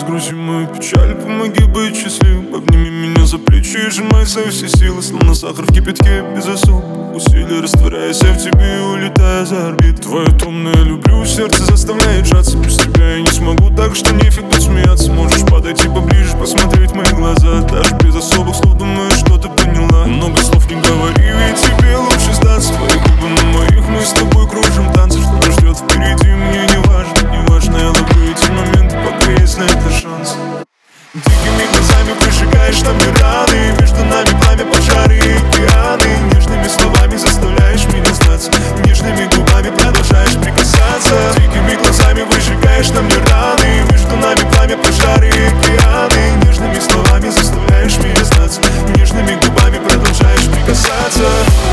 разгрузи мою печаль, помоги быть счастливым. Обними меня за плечи и сжимай со все силы, словно сахар в кипятке, без особых усилий. Растворяясь в тебе и улетая за орбит. Твое томное люблю, сердце заставляет сжаться. Без тебя я не смогу, так что нефиг тут смеяться. Можешь подойти поближе, посмотреть в мои глаза. Даже без особых слов думаю, что ты поняла. Много слов не говори, ведь тебе лучше сдаться. Твои губы на моих, мы с тобой кружим танцы. Что нас ждет впереди, мне не важно, не важно. Я ловлю эти моменты, пока есть на это шанс. Дикими глазами прожигаешь нами раны, между нами пламя, пожары и океаны. Нежными словами заставляешь меня сдаться, нежными губами продолжаешь прикасаться. Дикими глазами выжигаешь нам не раны, между нами пламя, пожары и океаны. Нежными словами заставляешь меня сдаться, нежными губами продолжаешь прикасаться.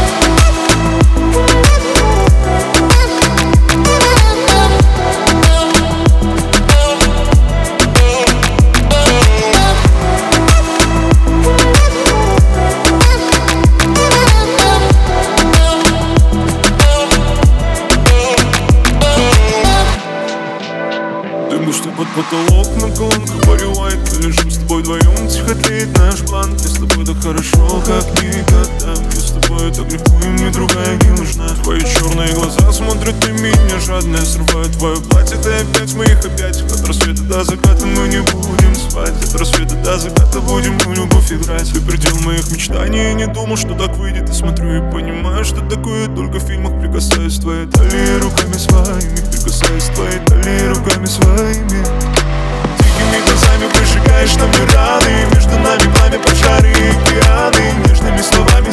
Что под потолок на колонках Барри Уайт. Мы лежим с тобой вдвоем, тихо тлеет наш план. Мне с тобой так хорошо, как никогда. Мне с тобой так легко, и мне другая не нужна. Твои черные глаза смотрят на меня жадно. Я срываю твое платье, ты опять в моих объятиях. От рассвета до заката мы не будем спать. От рассвета до заката будем в любовь играть. Ты предел моих мечтаний, я не думал, что так выйдет. И смотрю и понимаю, что такое только в фильмах. Прикасаюсь к твоей талии руками своими, прикасаюсь к твоей талии руками своими. Дикими глазами прожигаешь нам раны, между нами пламя, пожары и океаны. Нежными словами